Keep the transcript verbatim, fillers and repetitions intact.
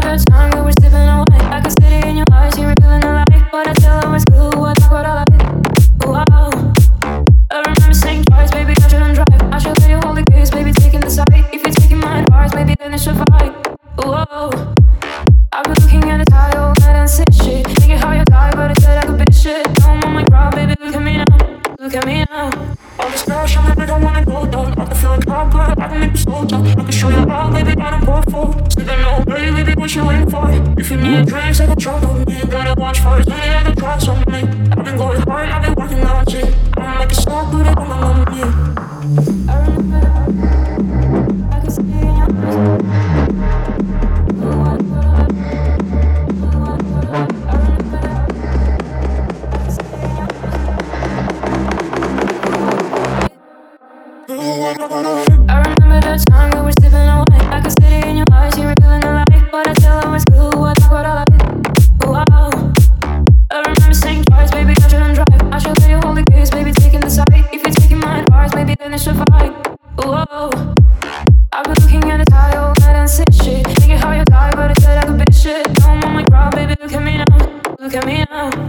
the time we were slipping away. I could see it in your eyes, you were feeling the light. But I still always cool, I talk what I like. Ooh, oh. I remember saying twice, baby, I shouldn't drive. I should let you hold the keys, baby, taking the side. If you're taking my advice, maybe then it should fight. Ooh, oh. I've been looking at the tile, and I sit shit. Thinking how you die, but I said I could bitch shit. Now I'm on my ground, baby, look at me now. Look at me now. All this crash, I don't wanna go down. I can feel like hard, but I can make you slow down. I can show you all, baby, I don't pour for. Sleeping all day, baby, what you waiting for? If you need drinks, I can drop on me. Gotta watch for it, only I can cross on me. I've been going hard, I've been working on it. I'ma make it stop, put it on my money. I remember, I can see it in your eyes. I remember the time we were slipping away. I could see it in your eyes, you were feeling the light. But I still always cool, I talk what I like. Ooh, oh. I remember saying twice, baby, I shouldn't drive. I should let you hold the keys, baby, taking the side. If you're taking my advice, maybe then it should fight. Ooh, oh. I've been looking at the tile, and I sit shit. Thinking how you die, but I said I could bitch shit. Now I'm on my ground, baby, look at me now. Look at me now.